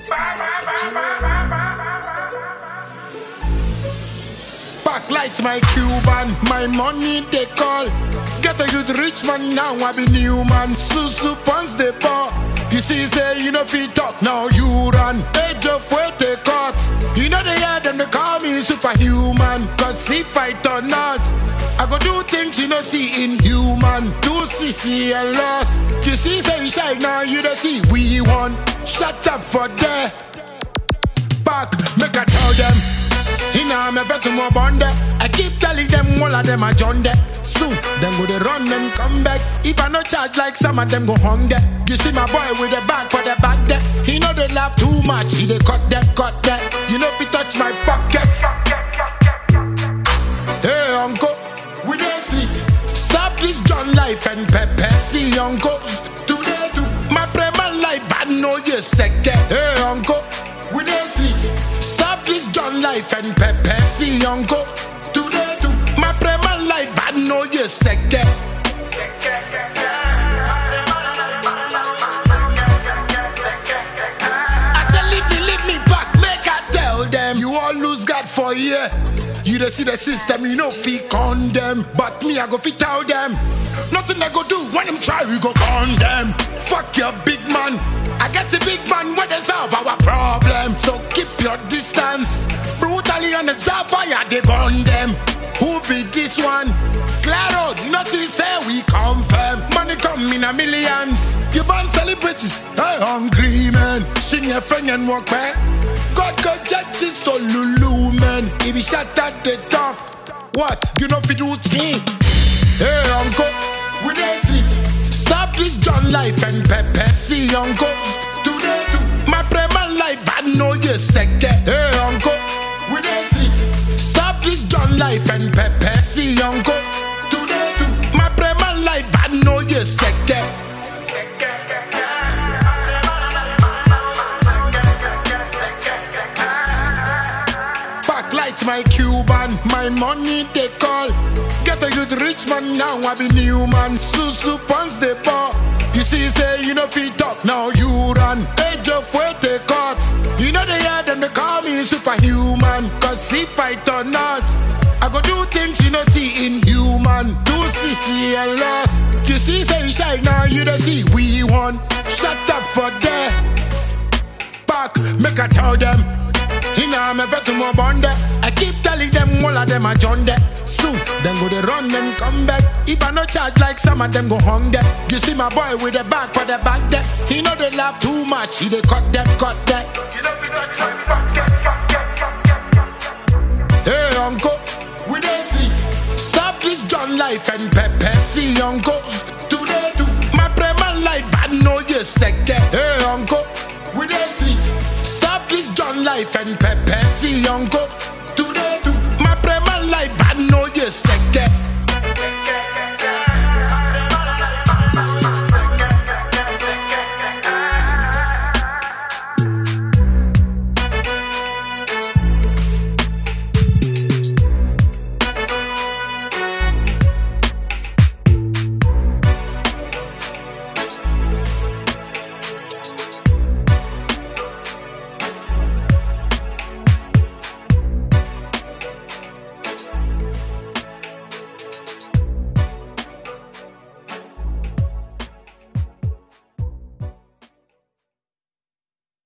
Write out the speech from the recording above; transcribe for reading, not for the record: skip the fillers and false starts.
Backlights my Cuban, my money they call. Get a youth rich man now, I be new man. Susu pants they pour. You see, say you know fit talk, now you run. Age of weight they cut. You know they hear them, they call me superhuman. Cause if I turn out, I go do things you know see inhuman. 2cc and loss. You see, say you shine now, you don't see we won. Shut up for there. Back, make I tell them. I'm ever to my bonder. I keep telling them all of them are John there. Soon, them go they run and come back. If I no charge like some of them go hung there. You see my boy with the bag for the back there. He know they laugh too much. He they cut that. You know if he touch my pocket. Hey uncle, we the street. Stop this John life and pepper. See uncle, today too. My prema life bad no you second. Hey uncle, we the street. Stop this John life and pepper. See uncle, today too. My prema life bad no you second. I said leave me back, make I tell them. You all lose God for a year. You don't see the system, you know fit condemn. But me I go fit tell them. Nothing they go do when them try we go condemn. Fuck your big man. I get the big man where they solve our problem. So keep your distance. Brutally on the fire they burn them. Who be this one? Claro, you know see say we confirm. Money come in a millions. You burn celebrities, hey hungry man. Sing your friend and walk back. God go justice so Lulu man. If he shut at the talk, what? You know if you do thing. Hey uncle, we the street. Stop this John life and pepper. See uncle, today too. My prema life bad no you second. Hey uncle, we the street. Stop this John life and pepper. See uncle, today too. My prema life bad no you second. Backlights my Cuban, my money they call. Get a youth rich man now, I be new man. Susu pants they pour. You see, say you know fit talk, now you run. Age of weight they cut. You know they hear them, they call me superhuman. Cause if I turn out, I go do things you know see inhuman. 2cc and loss. You see, say you shine now, you don't see we won. Shut up for there. Back, make I tell them. I'm ever to my bonder. I keep telling them all of them are John there. Soon, them go they run and come back. If I no charge like some of them go hung there. You see my boy with the bag for the back there. He know they laugh too much. He they cut that. You know we not try hey uncle, we the street. Stop this John life and pepper. See uncle, today too.